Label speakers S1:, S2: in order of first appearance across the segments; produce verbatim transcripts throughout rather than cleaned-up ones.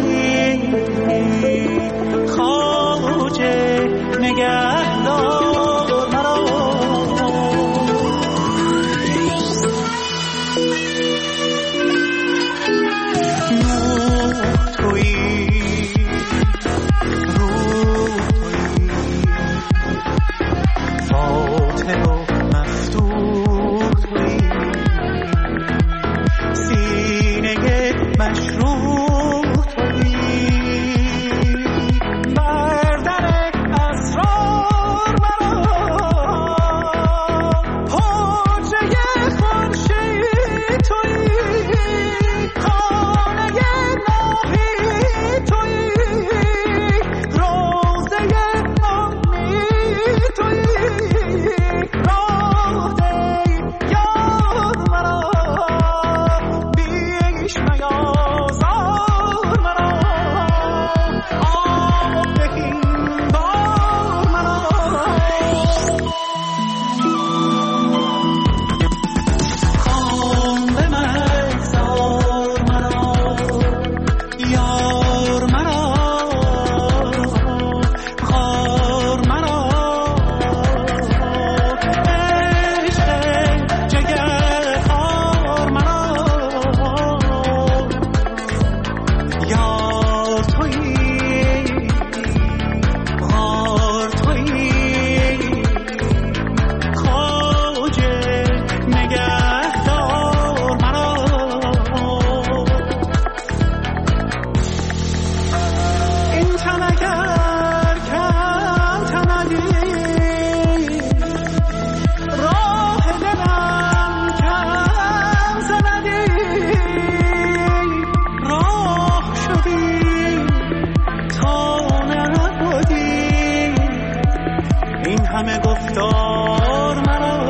S1: خواجه نگهدار مرا. نور تویی، روح تویی، فاتح و مفتوح تویی، سینه مشروح تویی، بر در اسرار مرا، حجره خورشید تویی، خانه ناهی تویی، روضه امید تویی، راه ده یاد مرا، بیش میازار مرا، آب بهین بار مرا. خام به مگذار مرا، یار مرا، خار مرا، عشق جگر خار مرا، یار تویی، غار تویی، خواجه نگهدار مرا. این تن اگر کم تمدی، راه دلم کم زندی، راه شدی تا نبودی، این همه گفتار مرا.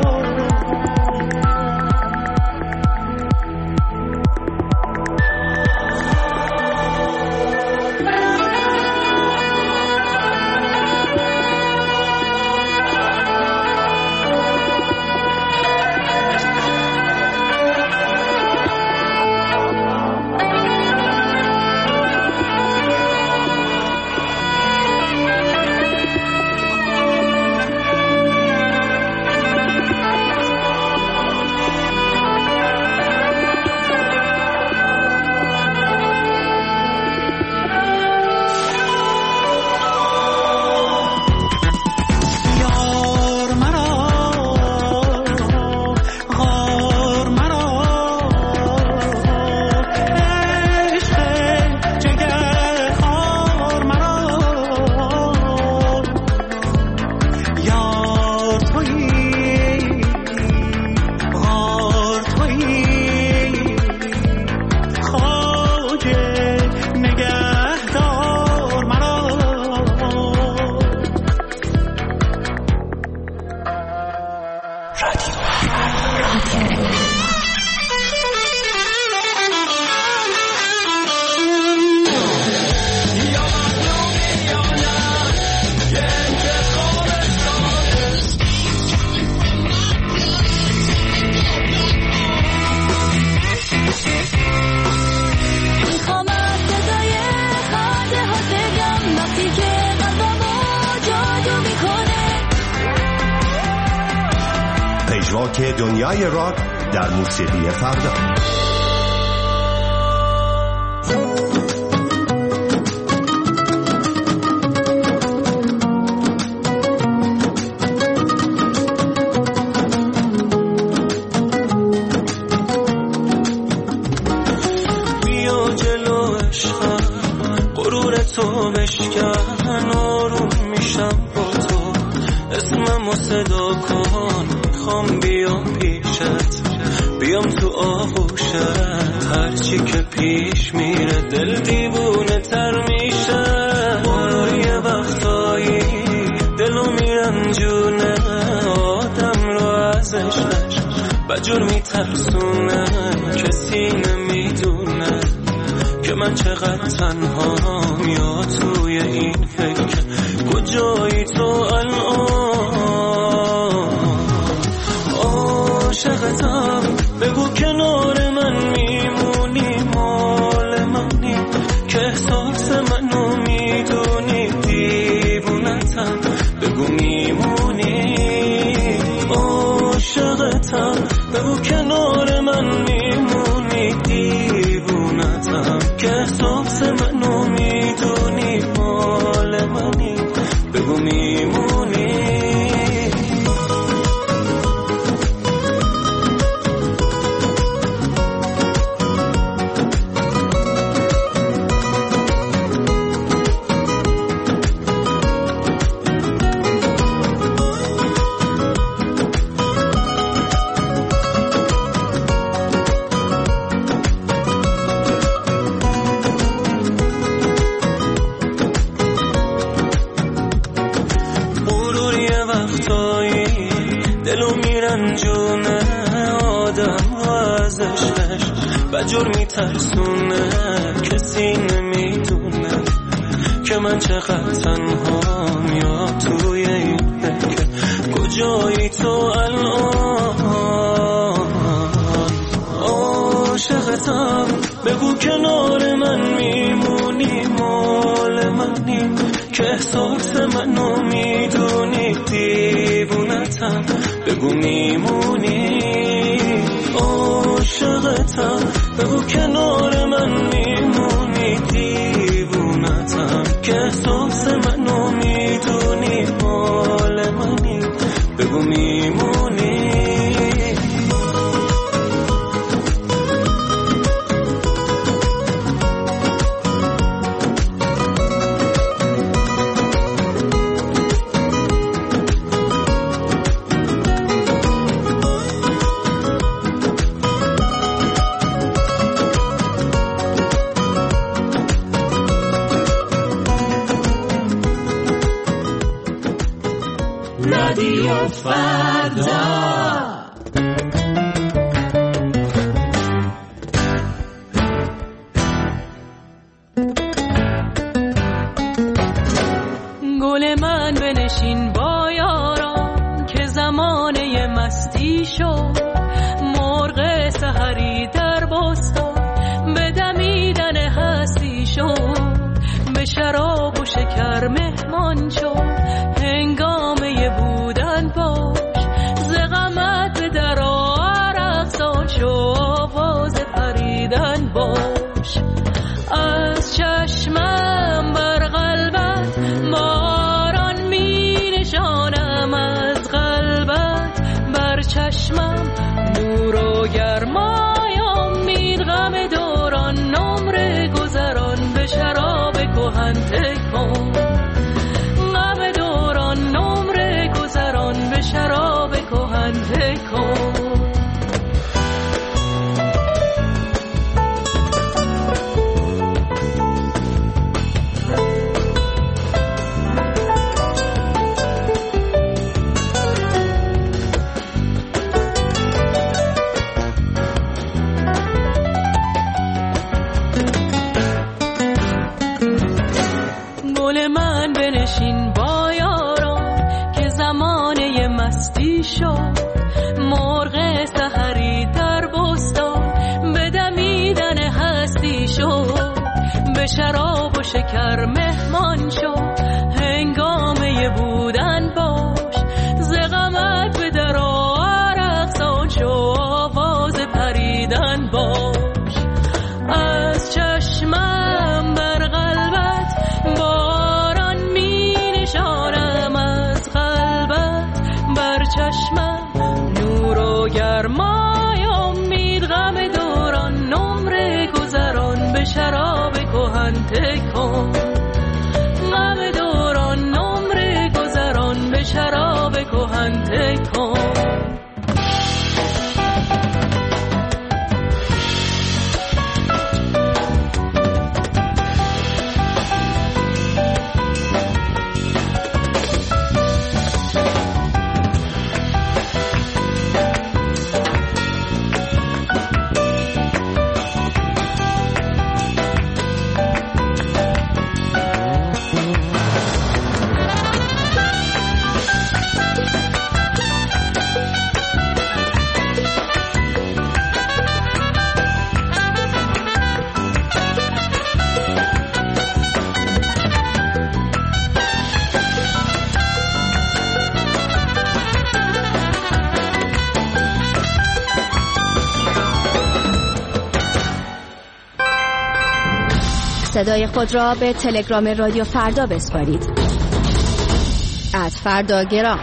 S1: یار مرا، غار مرا، عشق جگر خار مرا، یار تویی، غار تویی، خواجه نگهدار مرا.
S2: میخوام صدای خنده ها بگم وقتی که قلبمو جادو میکنه.
S3: پژواک دنیای راک در موسیقی فردا.
S1: بیا جلو عشقم، غرور تو بشکن، آروم میشم با تو، اسممو صدا کن، میخوام بیام پیشت، بیام تو آغوشت، هرچی که پیش میره دل دیوونه تر میشه. برو یه وقتایی دلو میرنجونه، آدم رو از عشقش بجور میترسونه، کسی نمیدونه که من چقدر تنهام، یا توی این فکر کجایی تو الان. عاشقتم، بگو کنار من میمونی، مال منی که احساس احساس منو میدونی دیوونتم بگو میمونی عاشقتم بگو کنار من میمونی دیوونتم که احساس منو میدونی مال منی بگو میمونی بجور میترسونه کسی نمیدونه که من چقدر تنهام یا توی این دکه کجایی تو الان عاشقتم بگو کنار من میمونی مال منی که احساس منو میدونی دیوونتم بگو میمونی عاشقتم بگو کنار من میمونی دیوونتم که احساس منو میدونی مال منی بگو میمونی رادیو فردا
S2: گل من بنشین با یاران که زمانه مستی شد مرغ سحری در بستان به دمیدن هستی شد به شراب و شکر مهمان شد هنگامه بودن باش ز غمت به در عرق سان شو آواز پریدن باش از چشمم بر قلبت باران می نشانم از قلبت بر چشمم نور و گرمای امید غم دوران نمره گذران به شراب کهن تکون غم دوران نمره گذران به شراب کهن تکون مرغ سحری در بستان به دمیدن هستی شد به شراب و شکر مهمان شد هنگامه بودن باش ز غمت به در عرق سان شو آواز پریدن باش از چشمم بر قلبت باران می نشانم از قلبت بر چشمم نور و گرمای امید غم دوران نمره گذران به شراب کهن تکون غم دوران نمره گذران به شراب کهن تکون
S4: صدای خود را به تلگرام رادیو فردا بسپارید. ات فردا گرام.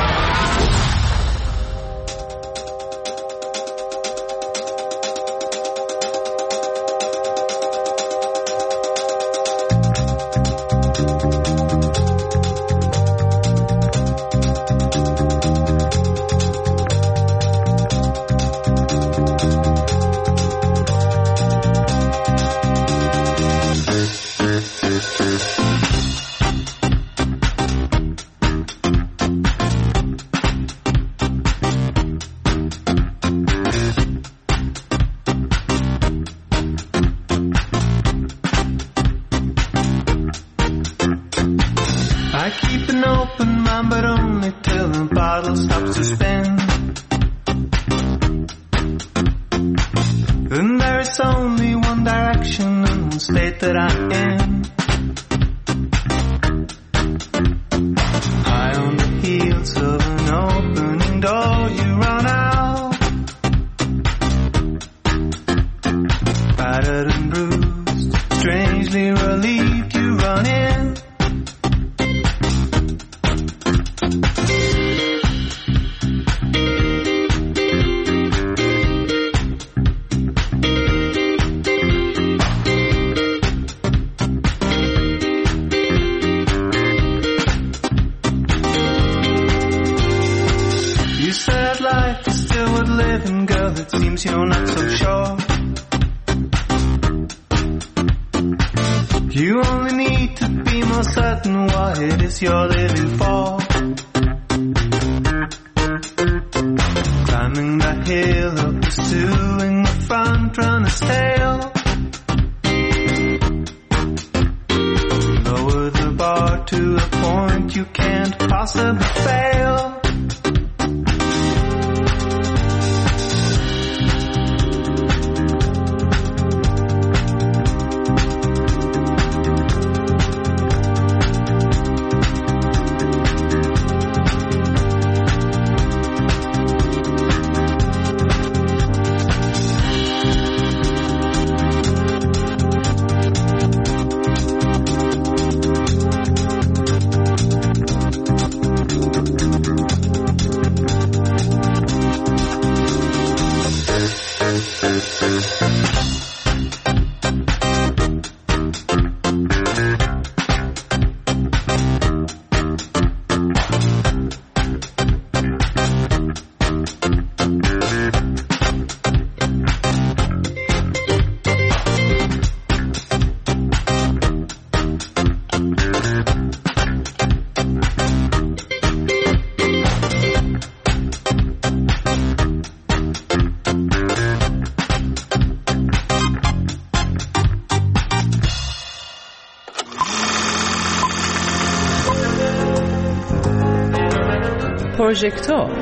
S5: پروژکتور.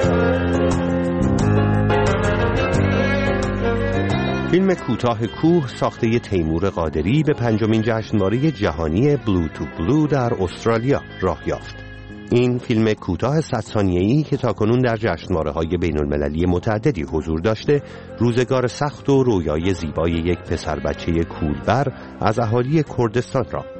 S3: فیلم کوتاه کوه ساخته تیمور قادری به پنجمین جشنواره جهانی بلو تو بلو در استرالیا راه یافت. این فیلم کوتاه صد ثانیه‌ای که تاکنون در جشنواره‌های بین‌المللی متعددی حضور داشته، روزگار سخت و رویای زیبای یک پسر بچه کولبر از اهالی کردستان را